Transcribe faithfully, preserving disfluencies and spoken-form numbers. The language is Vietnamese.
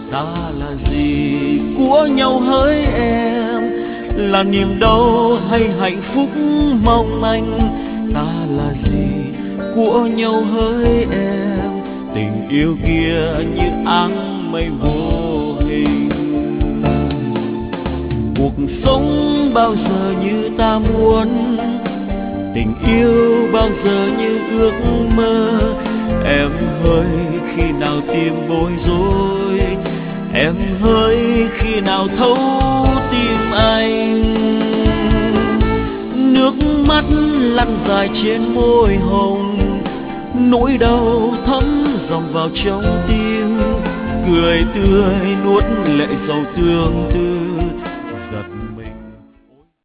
ta là gì của nhau hỡi em, là niềm đau hay hạnh phúc mong manh. Ta là gì của nhau hỡi em, tình yêu kia như áng mây vô hình. Cuộc sống bao giờ như ta muốn, tình yêu bao giờ như ước mơ. Em hỡi khi nào tim bối rối, em hỡi khi nào thấu tim anh. Nước mắt lăn dài trên môi hồng, nỗi đau thấm dòng vào trong tim. Cười tươi nuốt lệ sầu tương tư,